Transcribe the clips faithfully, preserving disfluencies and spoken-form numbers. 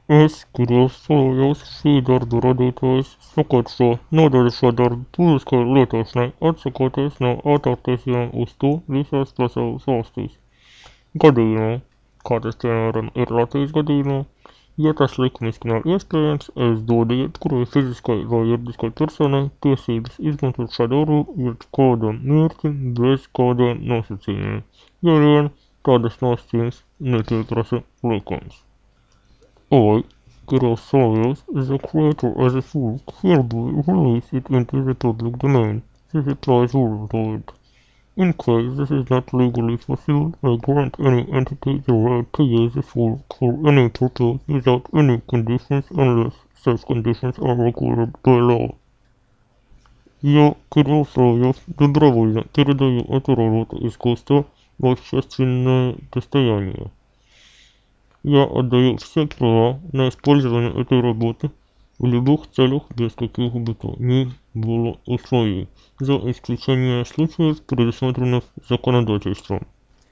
Es krāsojos šī darba radītājs sakārto nodaļas publiskai lietošanai, atsakoties no autortiesībām uz to visās pasaules valstīs. Gadījumā, kā tas piemēram ir Latvijas gadījumā, ja tas likumiski nav iespējams, es dodu jebkurai fiziskai vai juridiskai personai tiesības izmantot šādu jeb kādam mērķim bez kādiem nosacījumiem, ja vien tādas nosacījums nepieprasa likums. I, Grossoyos, is a creator as a fool hereby release it into the public domain. This applies worldwide. In case this is not legally possible, I grant any entity the right to use the fool for any purpose without any conditions unless such conditions are required by law. Я, Кирилл Соловьев, добровольно передаю эту работу искусства в общественное достояние. Я отдаю все права на использование этой работы в любых целях без каких бы то ни было условий, за исключением случаев, предусмотренных законодательством.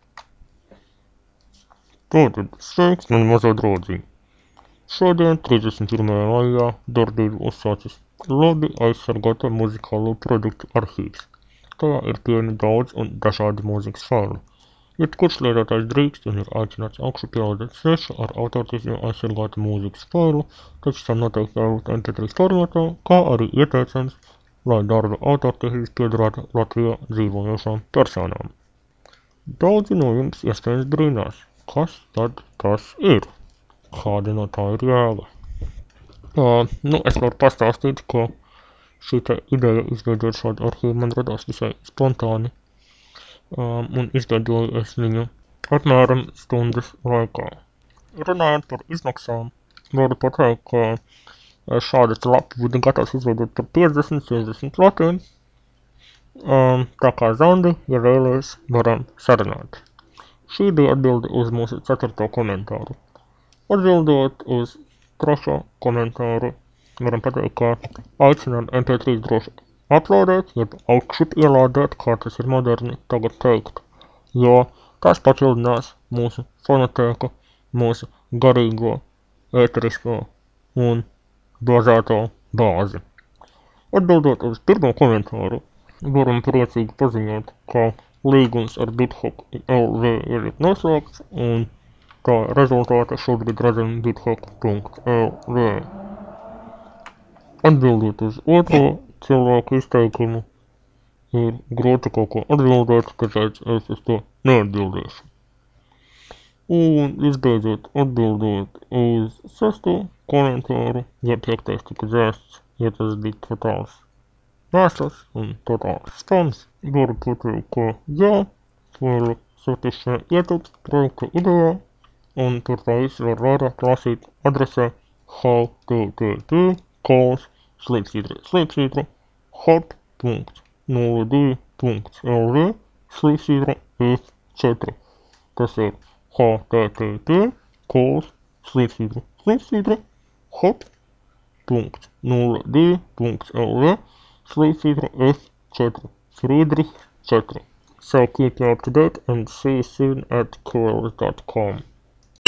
Tātad sveiks, mani mazie draudziņi! Šodien, trīsdesmit pirmajā maijā, darbību uzsācis labi aizsargāta muzikālo produktu arhīvs. Tajā ir pieejami daudz un dažādi mūzikas faili. Jebkurš lietotājs drīkst un ir aicināts augšupielādēt svešu ar autortiesībām aizsargātu mūzikas failu, taču tam noteikti jābūt em pe trīs formātā, kā arī ieteicams, lai darba autortiesības piederētu Latvijā dzīvojošām personām. Daudzi no jums iespējams brīnās, kas tad tas ir? Kāda no tā ir jēga? Uh, nu, es varu pastāstīt, ka šī te ideja izveidot šādu arhīvu man radās visai spontāni. Um, un izveidoju es viņu apmēram stundas laikā. Runājot par izmaksām, varu pateikt, ka šādu lapu būtu gatavs izveidot par piecdesmit līdz sešdesmit latiem. Um, tā kā Zandi, ja vēlies, varam sarunāt. Šī bija atbilde uz mūsu ceturto komentāru. Atbildot uz trešo komentāru, varam pateikt, ka aicinām em pe trīs droši uploadēt, jeb augšup ielādēt, kā tas ir moderni tagad teikt, jo tas papildinās mūsu fonotēku, mūsu garīgo, ēterisko un bāzēto bāzi. Atbildot uz pirmo komentāru, varam priecīgi paziņot, ka līgums ar BitHop el ve ir noslēgts, un kā rezultāta šobrīd redzam bithop punkt el ve. Atbildot uz otro cilvēku izteikumu, ir grūti kaut ko atbildēt, tāpēc es uz to neatbildēšu. Un visbeidzot, atbildot uz sesto komentāru, ja piektais tika dzēsts, ja tas bija totāls mēsls un totāls spams, varu pateikt, ka jā, varu satikšanai ietilpst projekta idejā, un par tā visu var vairāk lasīt adresē http kols slīpsvītra slīpsvītra hop punkt nulle divi punkt el ve slīpsvītra ef četri. Tas ir http kols slīpsvītra slīpsvītra hop punkt nulle divi punkt el ve slīpsvītra ef četri. Friedrich četri. So keep you up to date and see you soon at cool dot com.